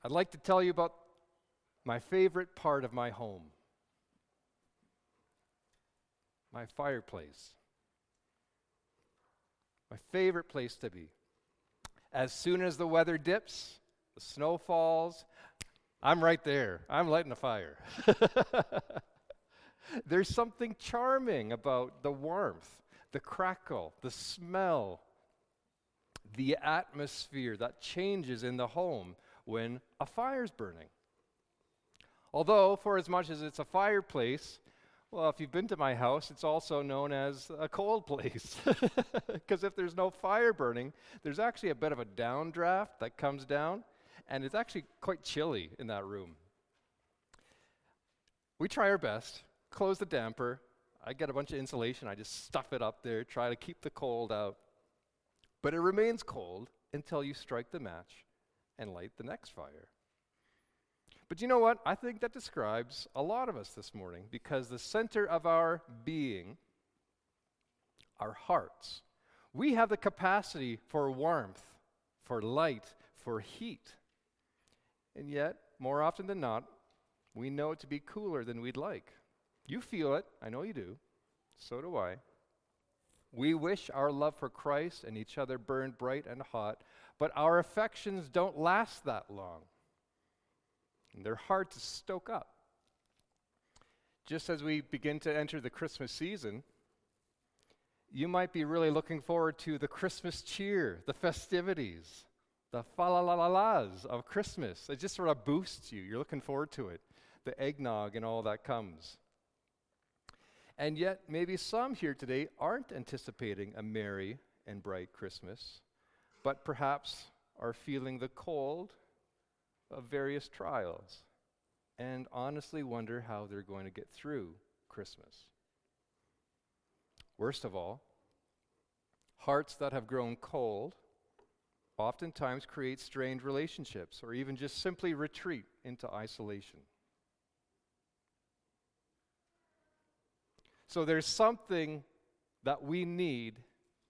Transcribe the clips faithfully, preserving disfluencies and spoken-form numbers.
I'd like to tell you about my favorite part of my home, my fireplace. My favorite place to be. As soon as the weather dips, the snow falls, I'm right there. I'm lighting a fire. There's something charming about the warmth, the crackle, the smell, the atmosphere that changes in the home when a fire's burning. Although, for as much as it's a fireplace, well, if you've been to my house, it's also known as a cold place. Because if there's no fire burning, there's actually a bit of a downdraft that comes down, and it's actually quite chilly in that room. We try our best, close the damper. I get a bunch of insulation, I just stuff it up there, try to keep the cold out. But it remains cold until you strike the match and light the next fire. But you know what? I think that describes a lot of us this morning, because the center of our being, our hearts, we have the capacity for warmth, for light, for heat. And yet, more often than not, we know it to be cooler than we'd like. You feel it. I know you do. So do I. We wish our love for Christ and each other burned bright and hot, but our affections don't last that long. And they're hard to stoke up. Just as we begin to enter the Christmas season, you might be really looking forward to the Christmas cheer, the festivities, the fa-la-la-la-las of Christmas. It just sort of boosts you. You're looking forward to it. The eggnog and all that comes. And yet, maybe some here today aren't anticipating a merry and bright Christmas, but perhaps are feeling the cold of various trials and honestly wonder how they're going to get through Christmas. Worst of all, hearts that have grown cold oftentimes create strained relationships or even just simply retreat into isolation. So there's something that we need,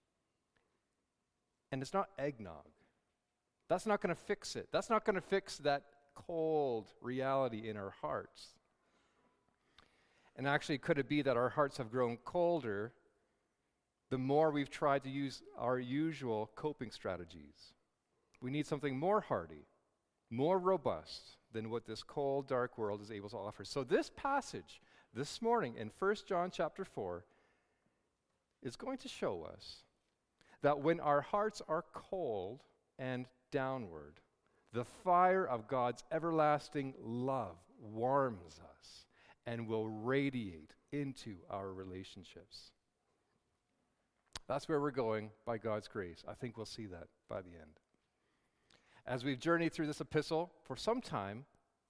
and it's not eggnog. That's not going to fix it. That's not going to fix that cold reality in our hearts. And actually, could it be that our hearts have grown colder the more we've tried to use our usual coping strategies? We need something more hardy, more robust than what this cold, dark world is able to offer. So this passage this morning in First John chapter four is going to show us that when our hearts are cold and downward, the fire of God's everlasting love warms us and will radiate into our relationships. That's where we're going by God's grace. I think we'll see that by the end. As we've journeyed through this epistle for some time,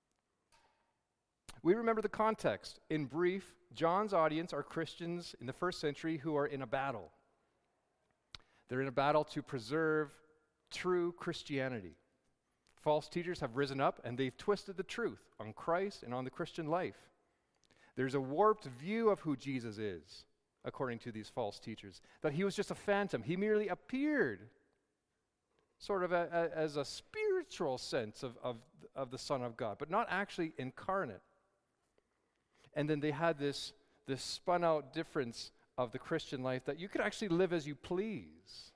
we remember the context. In brief, John's audience are Christians in the first century who are in a battle. They're in a battle to preserve true Christianity. False teachers have risen up and they've twisted the truth on Christ and on the Christian life. There's a warped view of who Jesus is, according to these false teachers, that he was just a phantom. He merely appeared sort of a, a, as a spiritual sense of, of, of the Son of God, but not actually incarnate. And then they had this, this spun out difference of the Christian life that you could actually live as you please.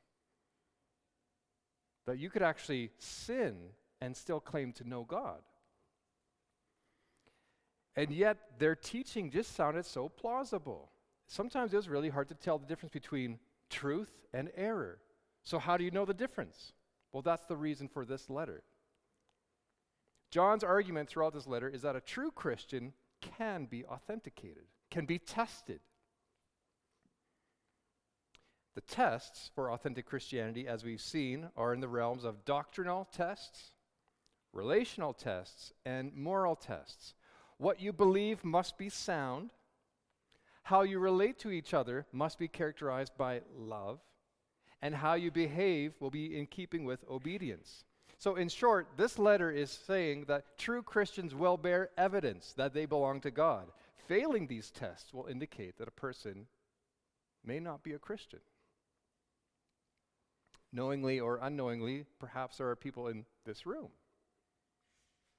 That you could actually sin and still claim to know God. And yet their teaching just sounded so plausible. Sometimes it was really hard to tell the difference between truth and error. So how do you know the difference? Well, that's the reason for this letter. John's argument throughout this letter is that a true Christian can be authenticated, can be tested. The tests for authentic Christianity, as we've seen, are in the realms of doctrinal tests, relational tests, and moral tests. What you believe must be sound. How you relate to each other must be characterized by love. And how you behave will be in keeping with obedience. So in short, this letter is saying that true Christians will bear evidence that they belong to God. Failing these tests will indicate that a person may not be a Christian. Knowingly or unknowingly, perhaps there are people in this room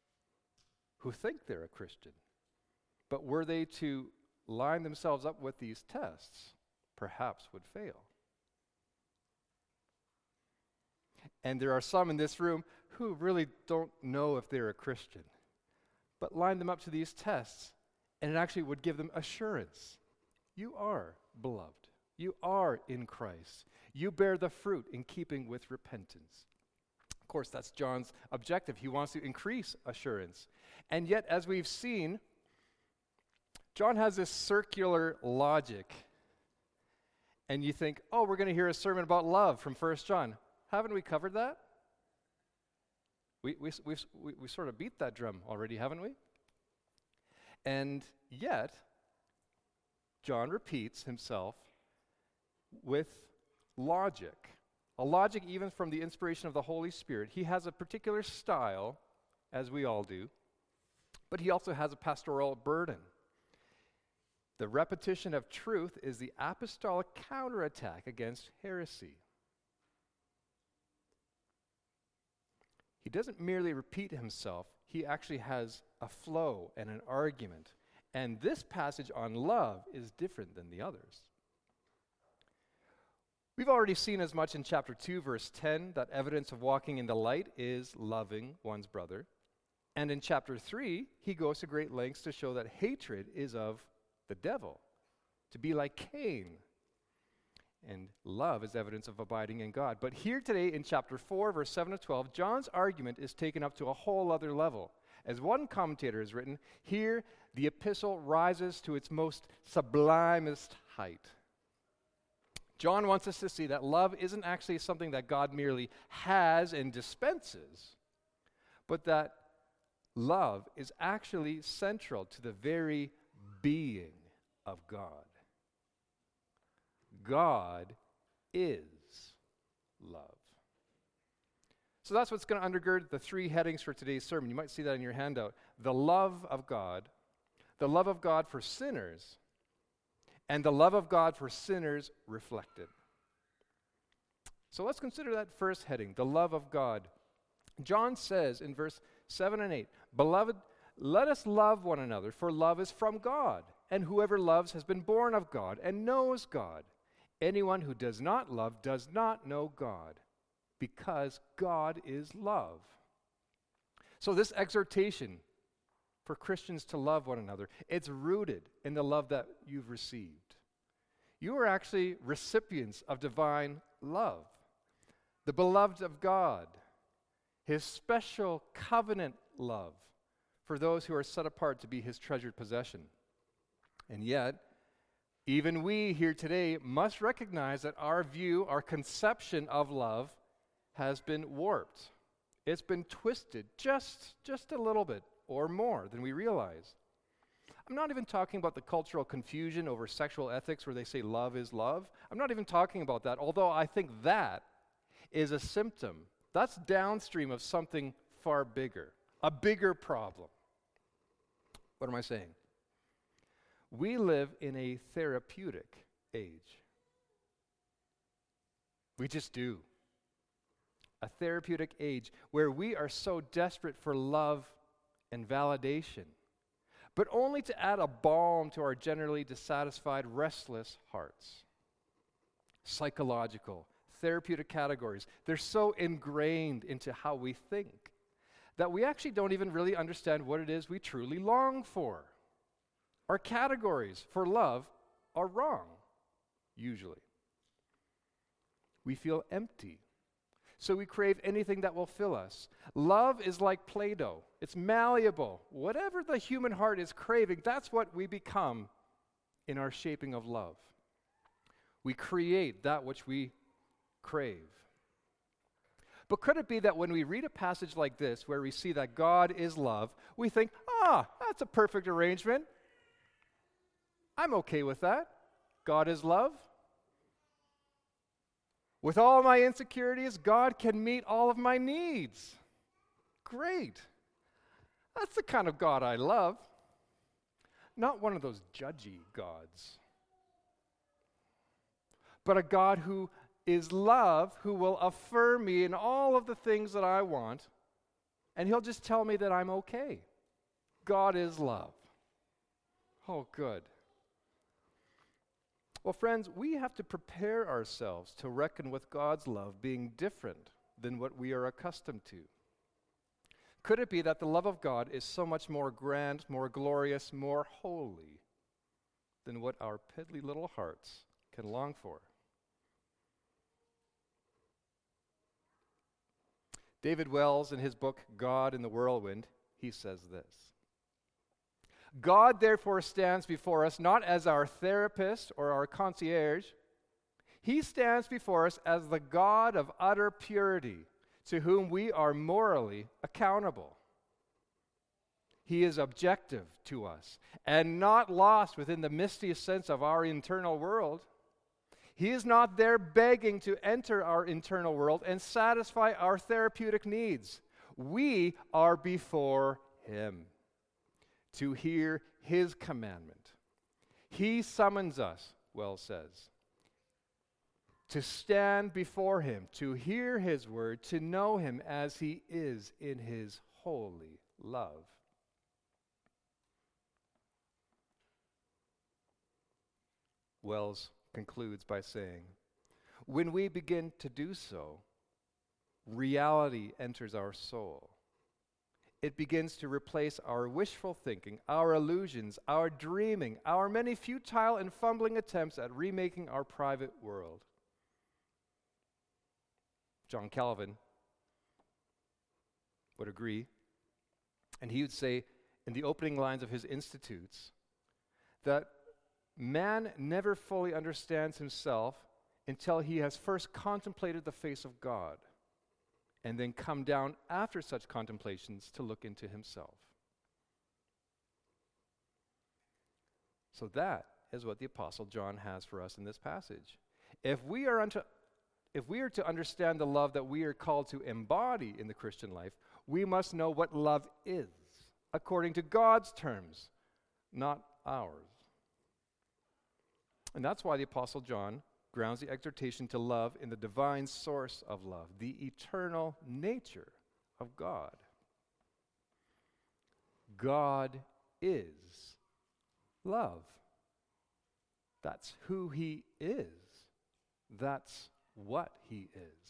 who think they're a Christian. But were they to line themselves up with these tests, perhaps would fail. And there are some in this room who really don't know if they're a Christian, but line them up to these tests, and it actually would give them assurance. You are beloved. You are in Christ. You bear the fruit in keeping with repentance. Of course, that's John's objective. He wants to increase assurance. And yet, as we've seen, John has this circular logic. And you think, oh, we're going to hear a sermon about love from First John. Haven't we covered that? We, we, we, we, we sort of beat that drum already, haven't we? And yet, John repeats himself with logic. A logic even from the inspiration of the Holy Spirit. He has a particular style, as we all do, but he also has a pastoral burden. The repetition of truth is the apostolic counterattack against heresy. He doesn't merely repeat himself, he actually has a flow and an argument. And this passage on love is different than the others. We've already seen as much in chapter two, verse ten, that evidence of walking in the light is loving one's brother. And in chapter three, he goes to great lengths to show that hatred is of the devil, to be like Cain. And love is evidence of abiding in God. But here today in chapter four, verse seven to twelve, John's argument is taken up to a whole other level. As one commentator has written, here the epistle rises to its most sublimest height. John wants us to see that love isn't actually something that God merely has and dispenses, but that love is actually central to the very being of God. God is love. So that's what's going to undergird the three headings for today's sermon. You might see that in your handout. The love of God, the love of God for sinners, and the love of God for sinners reflected. So let's consider that first heading, the love of God. John says in verse seven and eight, "Beloved, let us love one another, for love is from God, and whoever loves has been born of God and knows God. Anyone who does not love does not know God, because God is love." So this exhortation for Christians to love one another, it's rooted in the love that you've received. You are actually recipients of divine love, the beloved of God, his special covenant love for those who are set apart to be his treasured possession. And yet, even we here today must recognize that our view, our conception of love has been warped. It's been twisted just, just a little bit or more than we realize. I'm not even talking about the cultural confusion over sexual ethics where they say love is love. I'm not even talking about that, although I think that is a symptom. That's downstream of something far bigger, a bigger problem. What am I saying? We live in a therapeutic age. We just do. A therapeutic age where we are so desperate for love and validation, but only to add a balm to our generally dissatisfied, restless hearts. Psychological, therapeutic categories, they're so ingrained into how we think that we actually don't even really understand what it is we truly long for. Our categories for love are wrong, usually. We feel empty, so we crave anything that will fill us. Love is like Play-Doh. It's malleable. Whatever the human heart is craving, that's what we become in our shaping of love. We create that which we crave. But could it be that when we read a passage like this, where we see that God is love, we think, ah, that's a perfect arrangement. I'm okay with that. God is love. With all my insecurities, God can meet all of my needs. Great. That's the kind of God I love. Not one of those judgy gods, but a God who is love, who will affirm me in all of the things that I want, and he'll just tell me that I'm okay. God is love. Oh, good. Well, friends, we have to prepare ourselves to reckon with God's love being different than what we are accustomed to. Could it be that the love of God is so much more grand, more glorious, more holy than what our piddly little hearts can long for? David Wells, in his book, God in the Whirlwind, he says this: God therefore stands before us not as our therapist or our concierge. He stands before us as the God of utter purity, to whom we are morally accountable. He is objective to us and not lost within the misty sense of our internal world. He is not there begging to enter our internal world and satisfy our therapeutic needs. We are before Him to hear His commandment. He summons us, Wells says, to stand before Him, to hear His word, to know Him as He is in His holy love. Wells concludes by saying, when we begin to do so, reality enters our soul. It begins to replace our wishful thinking, our illusions, our dreaming, our many futile and fumbling attempts at remaking our private world. John Calvin would agree, and he would say in the opening lines of his Institutes that man never fully understands himself until he has first contemplated the face of God, and then come down after such contemplations to look into himself. So that is what the Apostle John has for us in this passage. If we are unto, if we are to understand the love that we are called to embody in the Christian life, we must know what love is, according to God's terms, not ours. And that's why the Apostle John grounds the exhortation to love in the divine source of love, the eternal nature of God. God is love. That's who He is. That's what He is.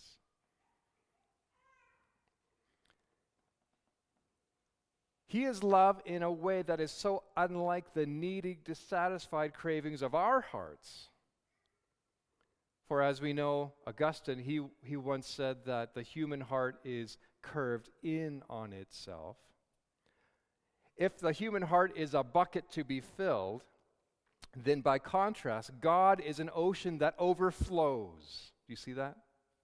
He is love in a way that is so unlike the needy, dissatisfied cravings of our hearts. For as we know, Augustine, he, he once said that the human heart is curved in on itself. If the human heart is a bucket to be filled, then by contrast, God is an ocean that overflows. Do you see that?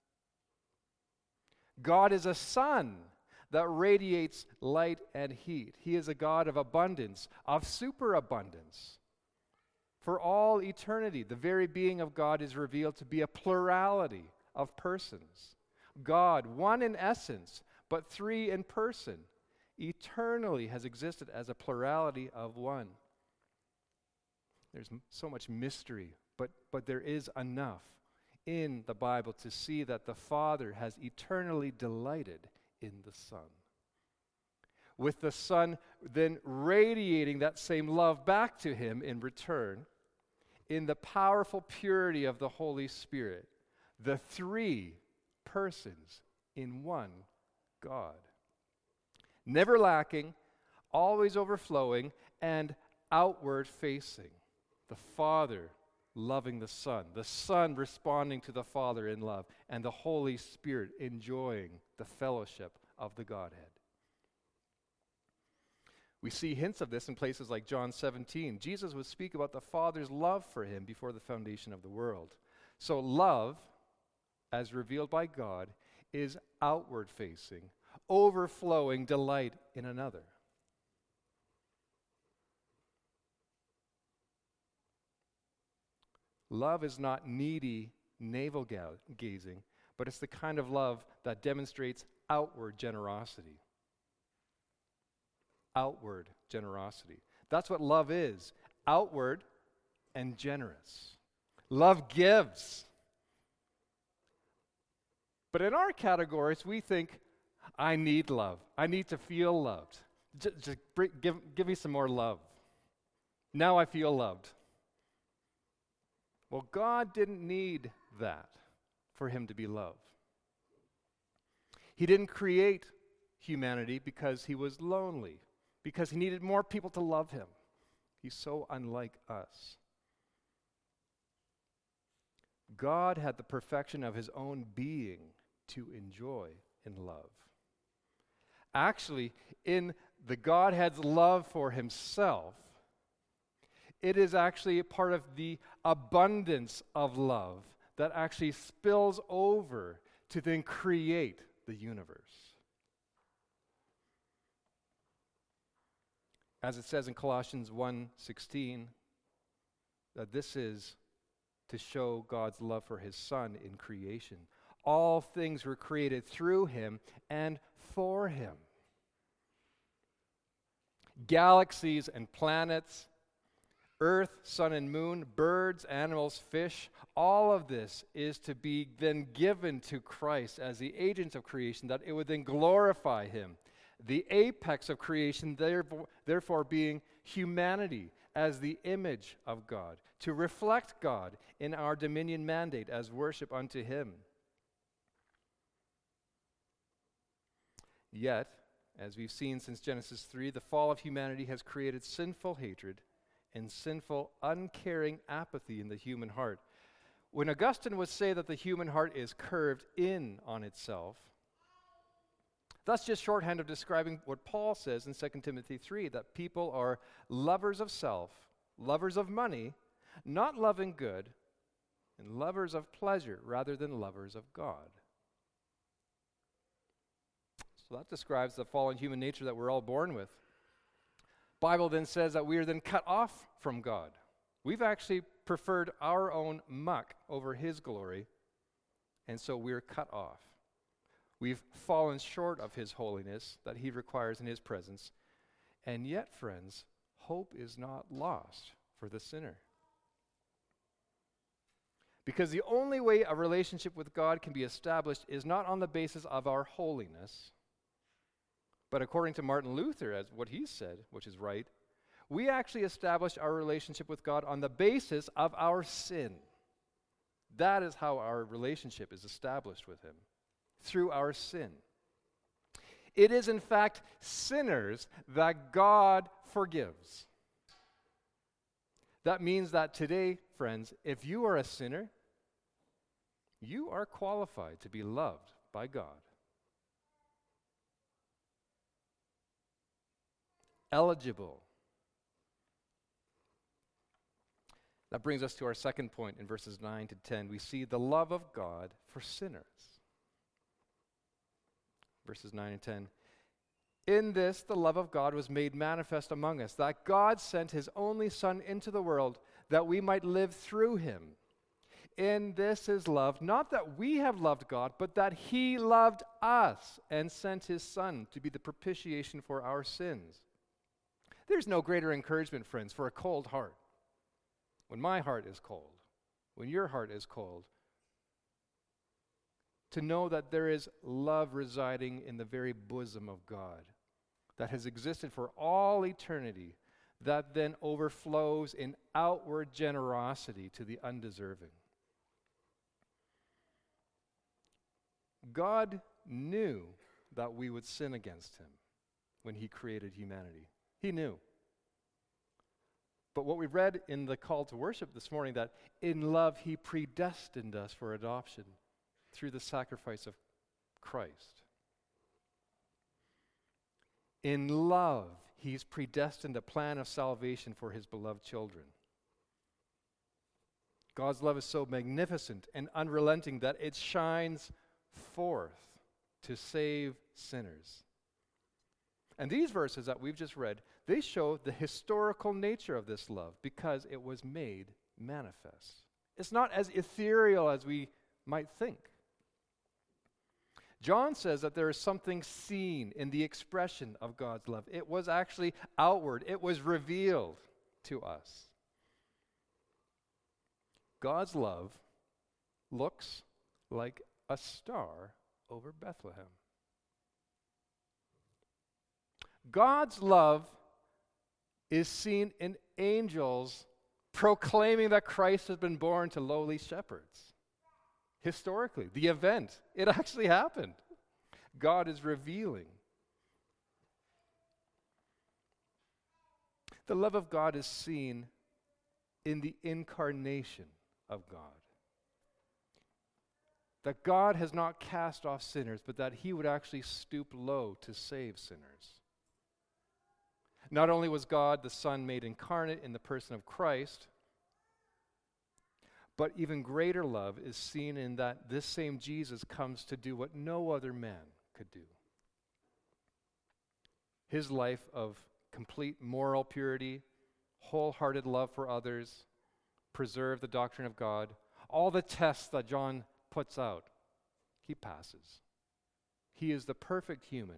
God is a sun that radiates light and heat. He is a God of abundance, of superabundance. For all eternity, the very being of God is revealed to be a plurality of persons. God, one in essence, but three in person, eternally has existed as a plurality of one. There's m- so much mystery, but, but there is enough in the Bible to see that the Father has eternally delighted in the Son, with the Son then radiating that same love back to Him in return in the powerful purity of the Holy Spirit, the three persons in one God. Never lacking, always overflowing, and outward facing. The Father loving the Son, the Son responding to the Father in love, and the Holy Spirit enjoying the fellowship of the Godhead. We see hints of this in places like John seventeen. Jesus would speak about the Father's love for Him before the foundation of the world. So love, as revealed by God, is outward-facing, overflowing delight in another. Love is not needy navel-gazing, but it's the kind of love that demonstrates outward generosity. Outward generosity. That's what love is. Outward and generous. Love gives. But in our categories, we think, I need love. I need to feel loved. Just, just bring, give, give me some more love. Now I feel loved. Well, God didn't need that for him to be loved. He didn't create humanity because he was lonely, because he needed more people to love him. He's so unlike us. God had the perfection of his own being to enjoy in love. Actually, in the Godhead's love for himself, it is actually a part of the abundance of love that actually spills over to then create the universe. As it says in Colossians one sixteen, that this is to show God's love for his Son in creation. All things were created through him and for him. Galaxies and planets, earth, sun and moon, birds, animals, fish, all of this is to be then given to Christ as the agents of creation, that it would then glorify him. The apex of creation, therefore, therefore being humanity as the image of God, to reflect God in our dominion mandate as worship unto him. Yet, as we've seen since Genesis three, the fall of humanity has created sinful hatred and sinful, uncaring apathy in the human heart. When Augustine would say that the human heart is curved in on itself, that's just shorthand of describing what Paul says in Second Timothy three, that people are lovers of self, lovers of money, not loving good, and lovers of pleasure rather than lovers of God. So that describes the fallen human nature that we're all born with. Bible then says that we are then cut off from God. We've actually preferred our own muck over his glory, and so we're cut off. We've fallen short of his holiness that he requires in his presence. And yet, friends, hope is not lost for the sinner. Because the only way a relationship with God can be established is not on the basis of our holiness, but according to Martin Luther, as what he said, which is right, we actually establish our relationship with God on the basis of our sin. That is how our relationship is established with him, through our sin. It is, in fact, sinners that God forgives. That means that today, friends, if you are a sinner, you are qualified to be loved by God. Eligible. That brings us to our second point in verses nine to ten. We see the love of God for sinners. Verses nine and ten. In this, the love of God was made manifest among us, that God sent his only Son into the world that we might live through him. In this is love, not that we have loved God, but that he loved us and sent his Son to be the propitiation for our sins. There's no greater encouragement, friends, for a cold heart. When my heart is cold, when your heart is cold, to know that there is love residing in the very bosom of God that has existed for all eternity, that then overflows in outward generosity to the undeserving. God knew that we would sin against him when he created humanity. He knew. But what we read in the call to worship this morning, that in love he predestined us for adoption through the sacrifice of Christ. In love, he's predestined a plan of salvation for his beloved children. God's love is so magnificent and unrelenting that it shines forth to save sinners. And these verses that we've just read, they show the historical nature of this love because it was made manifest. It's not as ethereal as we might think. John says that there is something seen in the expression of God's love. It was actually outward. It was revealed to us. God's love looks like a star over Bethlehem. God's love is seen in angels proclaiming that Christ has been born to lowly shepherds. Historically, the event, it actually happened. God is revealing. The love of God is seen in the incarnation of God. That God has not cast off sinners, but that he would actually stoop low to save sinners. Not only was God the Son made incarnate in the person of Christ, but even greater love is seen in that this same Jesus comes to do what no other man could do. His life of complete moral purity, wholehearted love for others, preserve the doctrine of God, all the tests that John puts out, he passes. He is the perfect human.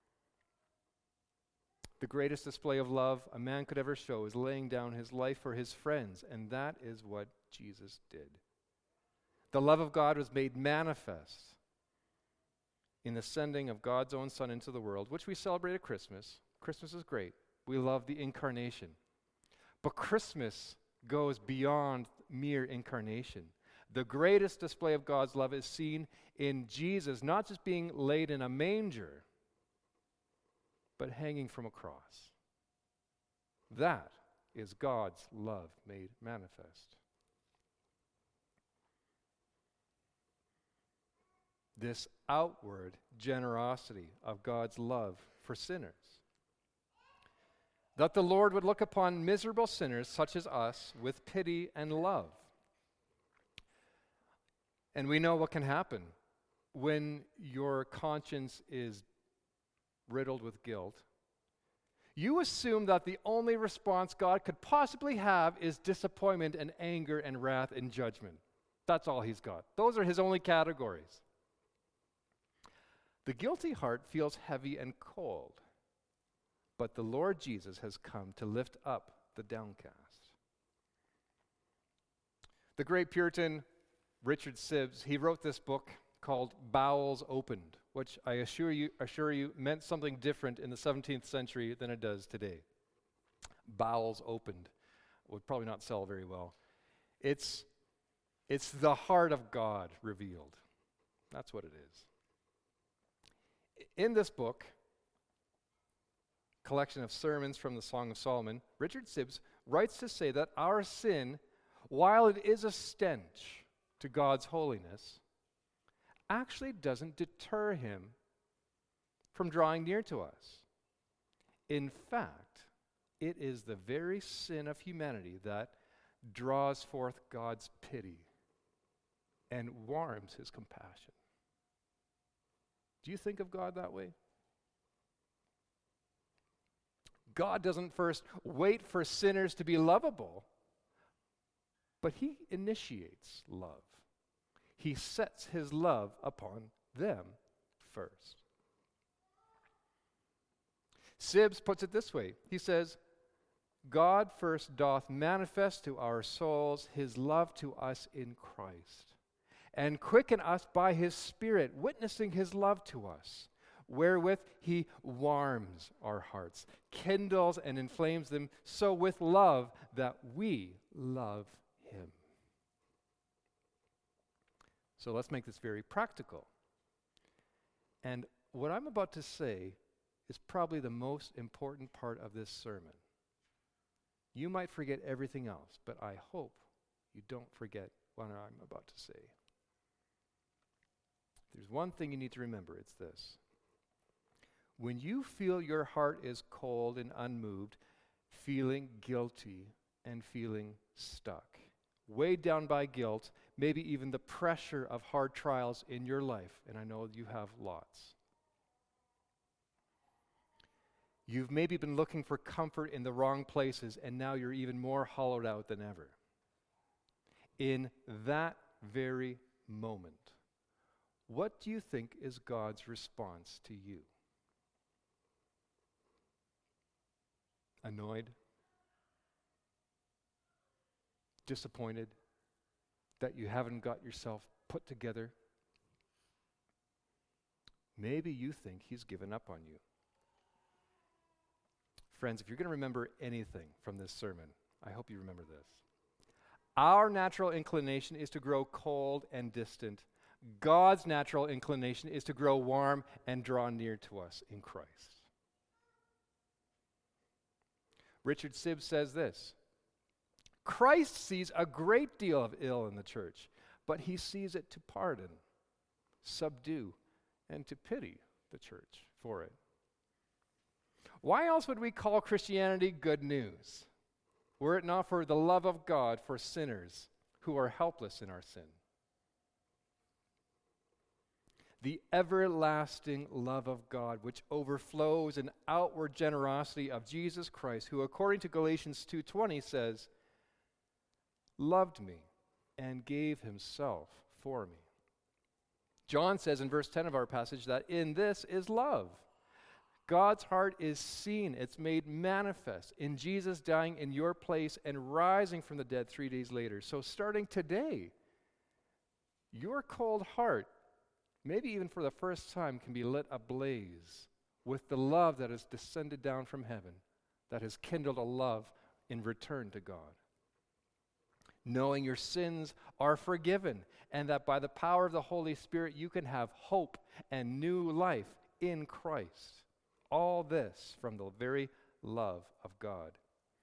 The greatest display of love a man could ever show is laying down his life for his friends, and that is what Jesus did. The love of God was made manifest in the sending of God's own Son into the world, which we celebrate at Christmas. Christmas is great. We love the incarnation. But Christmas goes beyond mere incarnation. The greatest display of God's love is seen in Jesus, not just being laid in a manger, but hanging from a cross. That is God's love made manifest. This outward generosity of God's love for sinners. That the Lord would look upon miserable sinners such as us with pity and love. And we know what can happen when your conscience is riddled with guilt. You assume that the only response God could possibly have is disappointment and anger and wrath and judgment. That's all he's got. Those are his only categories. The guilty heart feels heavy and cold, but the Lord Jesus has come to lift up the downcast. The great Puritan Richard Sibbes, he wrote this book called Bowels Opened, which I assure you, assure you meant something different in the seventeenth century than it does today. Bowels Opened would probably not sell very well. It's, it's the heart of God revealed. That's what it is. In this book, collection of sermons from the Song of Solomon, Richard Sibbes writes to say that our sin, while it is a stench to God's holiness, actually doesn't deter him from drawing near to us. In fact, it is the very sin of humanity that draws forth God's pity and warms his compassion. Do you think of God that way? God doesn't first wait for sinners to be lovable, but he initiates love. He sets his love upon them first. Sibbes puts it this way. He says, God first doth manifest to our souls his love to us in Christ, and quicken us by his Spirit, witnessing his love to us, wherewith he warms our hearts, kindles and inflames them, so with love that we love him. So let's make this very practical. And what I'm about to say is probably the most important part of this sermon. You might forget everything else, but I hope you don't forget what I'm about to say. There's one thing you need to remember, it's this. When you feel your heart is cold and unmoved, feeling guilty and feeling stuck, weighed down by guilt, maybe even the pressure of hard trials in your life, and I know you have lots. You've maybe been looking for comfort in the wrong places, and now you're even more hollowed out than ever. In that very moment, what do you think is God's response to you? Annoyed? Disappointed that you haven't got yourself put together? Maybe you think he's given up on you. Friends, if you're going to remember anything from this sermon, I hope you remember this. Our natural inclination is to grow cold and distant. God's natural inclination is to grow warm and draw near to us in Christ. Richard Sibbes says this: Christ sees a great deal of ill in the church, but he sees it to pardon, subdue, and to pity the church for it. Why else would we call Christianity good news, were it not for the love of God for sinners who are helpless in our sin? The everlasting love of God, which overflows in outward generosity of Jesus Christ, who, according to Galatians two twenty, says, loved me and gave himself for me. John says in verse ten of our passage that in this is love. God's heart is seen, it's made manifest in Jesus dying in your place and rising from the dead three days later. So starting today, your cold heart, maybe even for the first time, can be lit ablaze with the love that has descended down from heaven, that has kindled a love in return to God. Knowing your sins are forgiven, and that by the power of the Holy Spirit you can have hope and new life in Christ. All this from the very love of God.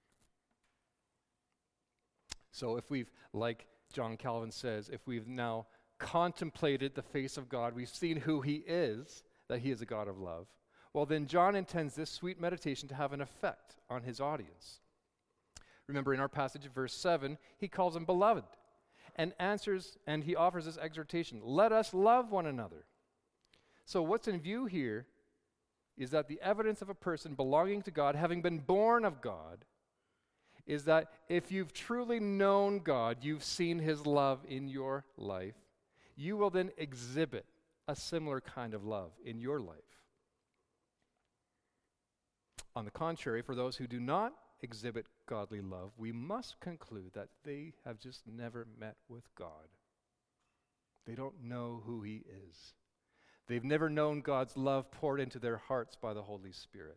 So if we've, like John Calvin says, if we've now contemplated the face of God, we've seen who he is, that he is a God of love, well then John intends this sweet meditation to have an effect on his audience. Remember in our passage of verse seven, he calls him beloved and answers, and he offers this exhortation, let us love one another. So what's in view here is that the evidence of a person belonging to God, having been born of God, is that if you've truly known God, you've seen his love in your life, you will then exhibit a similar kind of love in your life. On the contrary, for those who do not exhibit godly love, we must conclude that they have just never met with God. They don't know who he is. They've never known God's love poured into their hearts by the Holy Spirit.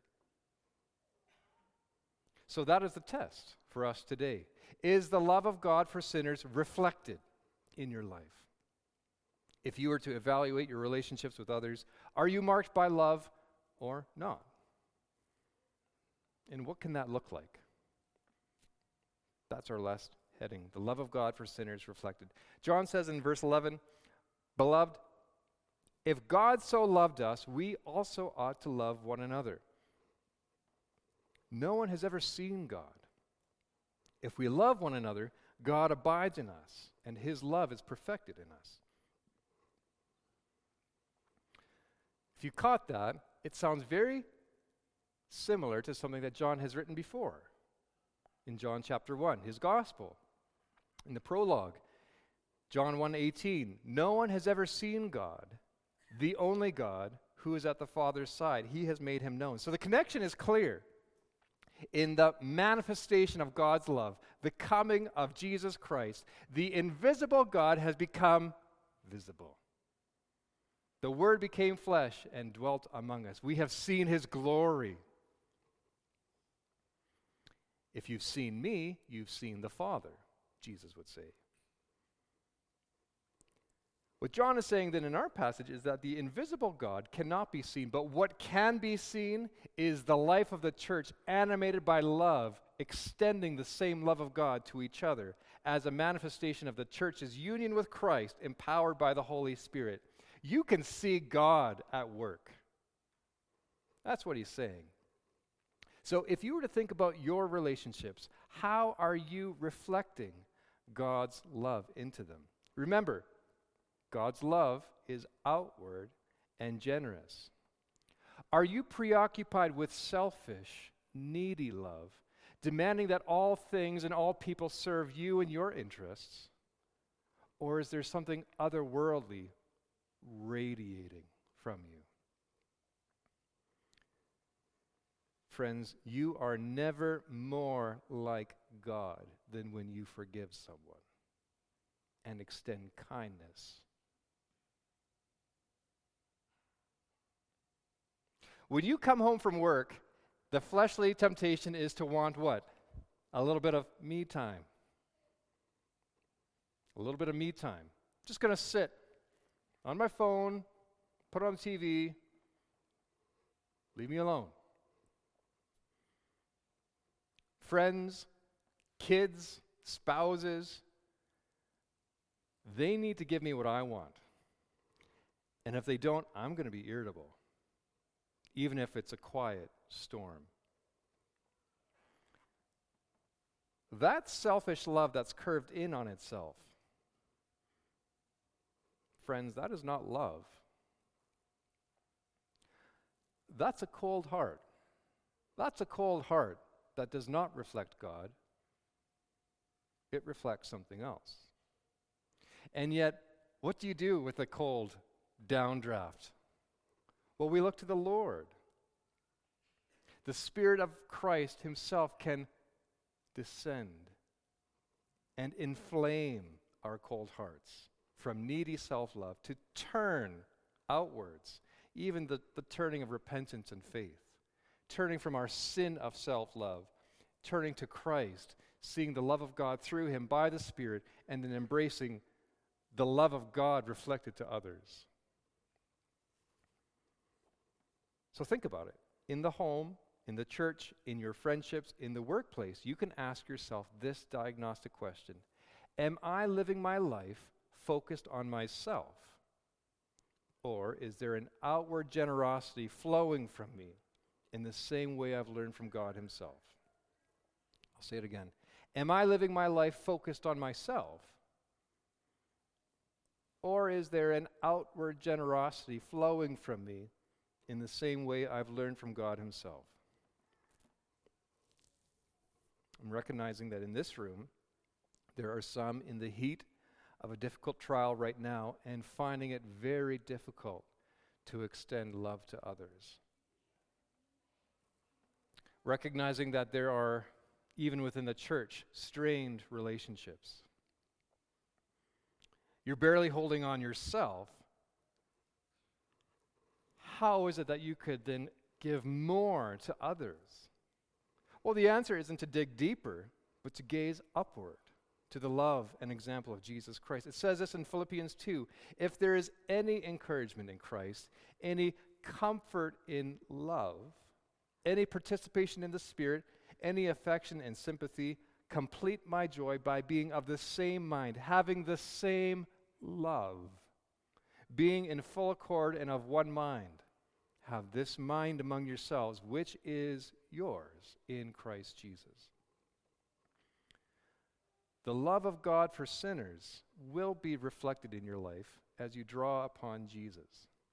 So that is the test for us today. Is the love of God for sinners reflected in your life? If you were to evaluate your relationships with others, are you marked by love or not? And what can that look like? That's our last heading, the love of God for sinners reflected. John says in verse eleven, beloved, if God so loved us, we also ought to love one another. No one has ever seen God. If we love one another, God abides in us, and his love is perfected in us. If you caught that, it sounds very similar to something that John has written before. In John chapter one, his gospel. In the prologue, John one eighteen, no one has ever seen God, the only God who is at the Father's side. He has made him known. So the connection is clear. In the manifestation of God's love, the coming of Jesus Christ, the invisible God has become visible. The Word became flesh and dwelt among us. We have seen his glory. If you've seen me, you've seen the Father, Jesus would say. What John is saying then in our passage is that the invisible God cannot be seen, but what can be seen is the life of the church animated by love, extending the same love of God to each other as a manifestation of the church's union with Christ, empowered by the Holy Spirit. You can see God at work. That's what he's saying. So if you were to think about your relationships, how are you reflecting God's love into them? Remember, God's love is outward and generous. Are you preoccupied with selfish, needy love, demanding that all things and all people serve you and your interests? Or is there something otherworldly radiating from you? Friends, you are never more like God than when you forgive someone and extend kindness. When you come home from work The fleshly temptation is to want what? A little bit of me time. A little bit of me time. Just going to sit on my phone, put on T V, leave me alone. Friends, kids, spouses, they need to give me what I want. And if they don't, I'm going to be irritable, even if it's a quiet storm. That's selfish love that's curved in on itself. Friends, that is not love. That's a cold heart. That's a cold heart that does not reflect God. It reflects something else. And yet, what do you do with a cold downdraft? Well, we look to the Lord. The Spirit of Christ himself can descend and inflame our cold hearts from needy self-love to turn outwards, even the, the turning of repentance and faith, turning from our sin of self-love, turning to Christ, seeing the love of God through him by the Spirit, and then embracing the love of God reflected to others. So think about it. In the home, in the church, in your friendships, in the workplace, you can ask yourself this diagnostic question. Am I living my life focused on myself? Or is there an outward generosity flowing from me in the same way I've learned from God himself? I'll say it again. Am I living my life focused on myself? Or is there an outward generosity flowing from me in the same way I've learned from God himself? I'm recognizing that in this room, there are some in the heat of a difficult trial right now and finding it very difficult to extend love to others. Recognizing that there are, even within the church, strained relationships. You're barely holding on yourself. How is it that you could then give more to others? Well, the answer isn't to dig deeper, but to gaze upward to the love and example of Jesus Christ. It says this in Philippians two, if there is any encouragement in Christ, any comfort in love, any participation in the Spirit, any affection and sympathy, complete my joy by being of the same mind, having the same love, being in full accord and of one mind. Have this mind among yourselves, which is yours in Christ Jesus. The love of God for sinners will be reflected in your life as you draw upon Jesus.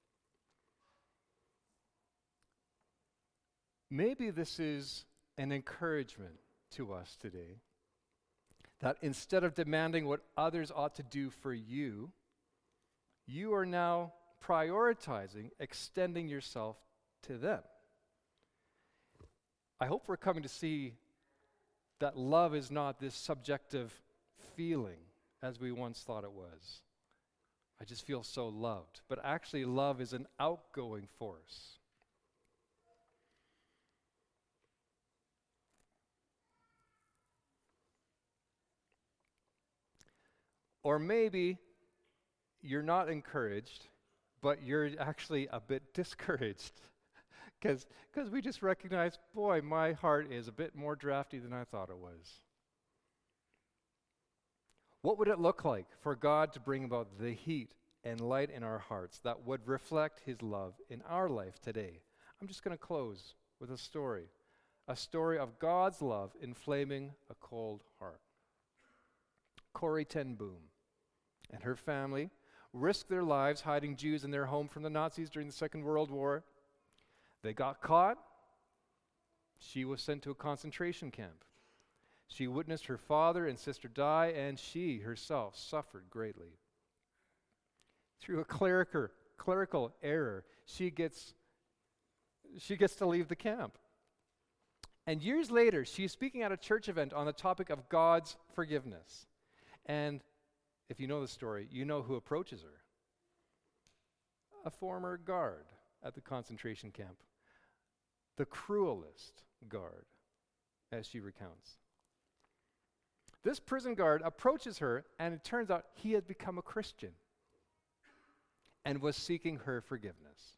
Maybe this is an encouragement to us today, that instead of demanding what others ought to do for you, you are now prioritizing extending yourself to them. I hope we're coming to see that love is not this subjective feeling as we once thought it was. I just feel so loved. But actually, love is an outgoing force. Or maybe you're not encouraged, but you're actually a bit discouraged. Because we just recognize, boy, my heart is a bit more drafty than I thought it was. What would it look like for God to bring about the heat and light in our hearts that would reflect his love in our life today? I'm just going to close with a story. A story of God's love inflaming a cold heart. Corrie ten Boom and her family risked their lives hiding Jews in their home from the Nazis during the Second World War. They got caught. She was sent to a concentration camp. She witnessed her father and sister die, and she herself suffered greatly. Through a clerical, clerical error, she gets, she gets to leave the camp. And years later, she's speaking at a church event on the topic of God's forgiveness. And if you know the story, you know who approaches her. A former guard at the concentration camp. The cruelest, guard, as she recounts. This prison guard approaches her, and it turns out he had become a Christian and was seeking her forgiveness.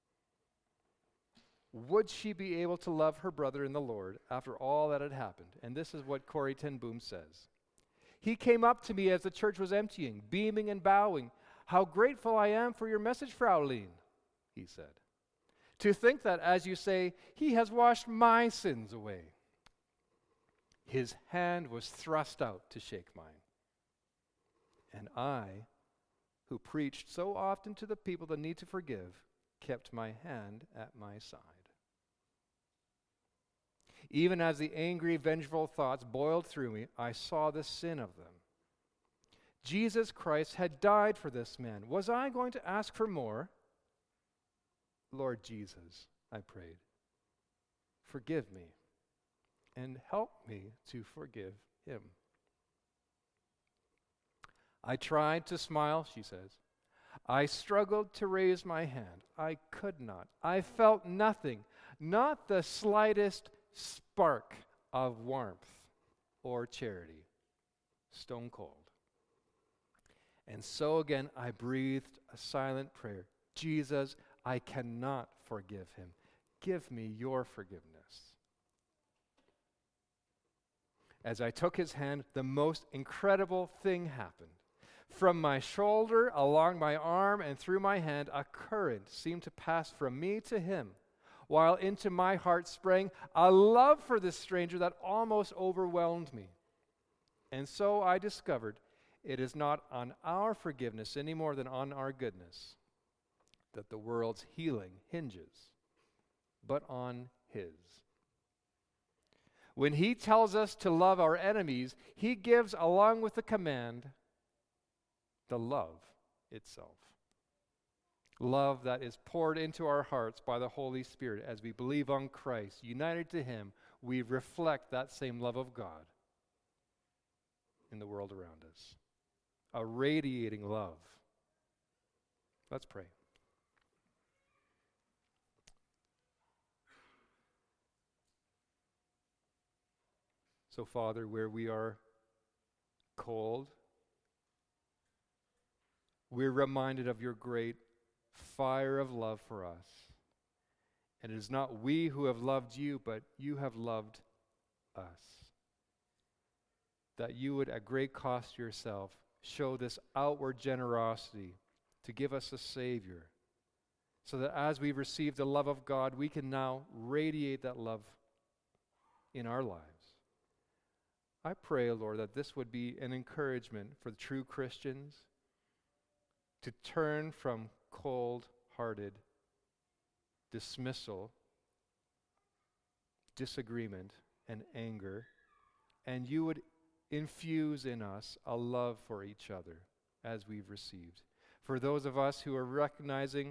Would she be able to love her brother in the Lord after all that had happened? And this is what Corrie ten Boom says. He came up to me as the church was emptying, beaming and bowing. How grateful I am for your message, Fraulein, he said. To think that, as you say, he has washed my sins away. His hand was thrust out to shake mine. And I, who preached so often to the people the need to forgive, kept my hand at my side. Even as the angry, vengeful thoughts boiled through me, I saw the sin of them. Jesus Christ had died for this man. Was I going to ask for more? Lord Jesus, I prayed, forgive me and help me to forgive him. I tried to smile, she says. I struggled to raise my hand. I could not. I felt nothing, not the slightest spark of warmth or charity. Stone cold. And so again, I breathed a silent prayer. Jesus, I cannot forgive him. Give me your forgiveness. As I took his hand, the most incredible thing happened. From my shoulder, along my arm, and through my hand, a current seemed to pass from me to him, while into my heart sprang a love for this stranger that almost overwhelmed me. And so I discovered it is not on our forgiveness any more than on our goodness that the world's healing hinges, but on his. When he tells us to love our enemies, he gives, along with the command, the love itself. Love that is poured into our hearts by the Holy Spirit as we believe on Christ. United to him, we reflect that same love of God in the world around us. A radiating love. Let's pray. So, Father, where we are cold, we're reminded of your great fire of love for us. And it is not we who have loved you, but you have loved us. That you would, at great cost to yourself, show this outward generosity to give us a Savior, so that as we receive the love of God, we can now radiate that love in our lives. I pray, Lord, that this would be an encouragement for the true Christians to turn from cold-hearted dismissal, disagreement, and anger, and you would infuse in us a love for each other as we've received. For those of us who are recognizing,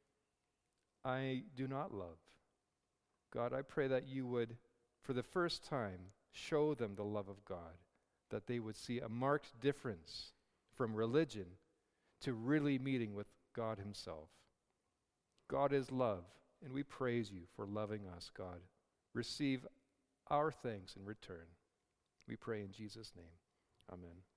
I do not love, God, I pray that you would, for the first time, show them the love of God, that they would see a marked difference from religion to really meeting with God himself. God is love, and we praise you for loving us, God. Receive our thanks in return. We pray in Jesus' name. Amen.